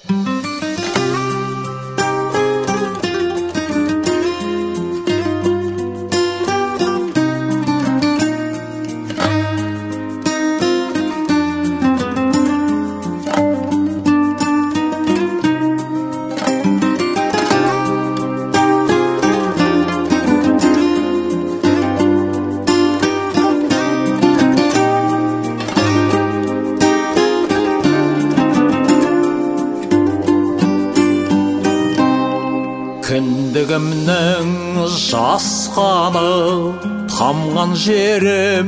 Кіндігімнің жасқаны тамған жерім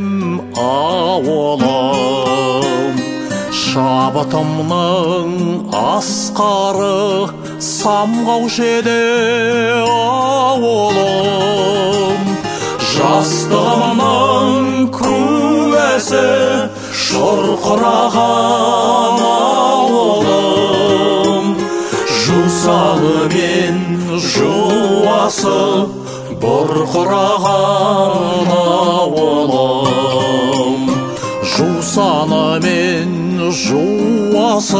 ауылым, шабытымның асқары самғаушы еді ауылым. Жастығымның куәсі шұрқыраған ауылым, жусалы мен жуасы бұрқыраған ауылым, жусаны мен жуасы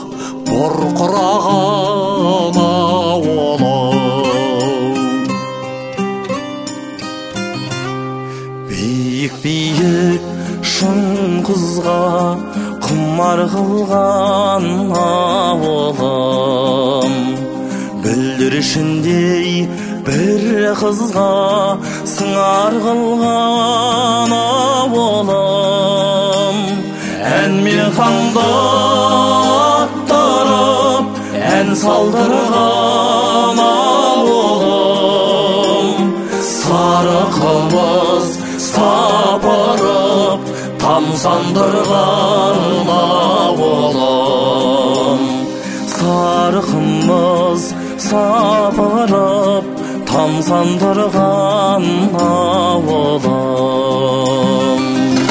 бұрқыраған ауылым. Биік шың қызға құмар қылған ауылым, бүлдіршіндей бір қызға сыңар қылған ауылым. Ән мен таңда аттарып, ән салдырған ауылым, сары қымыз сапырып тамсандырған ауылым, сары қымыз сапырып тамсандырған ауылым.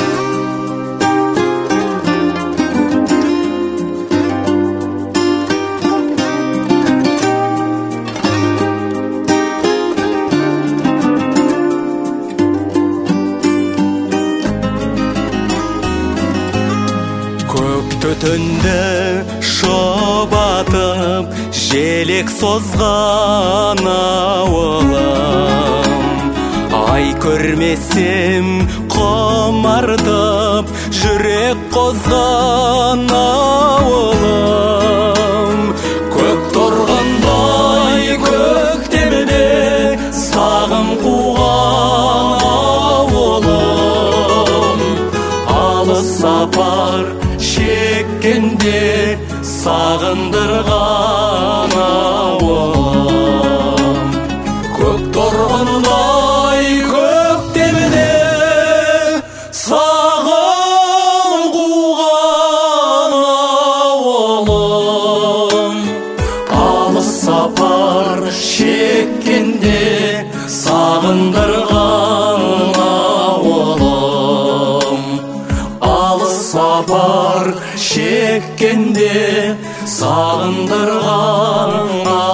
Түтінді шұбатып желек созған ауылым, ай көрмесем құмартып жүрек қозған ауылым. Көк тұрғандай көктемде сағым қуған ауылым, алыс сапар шеккенде сағындырған ауылым. Көк торғындай көктемде сағым қуған ауылым, алыс сапар шеккенде сағындырған ауылым, алыс сапар шеккенде сағындырған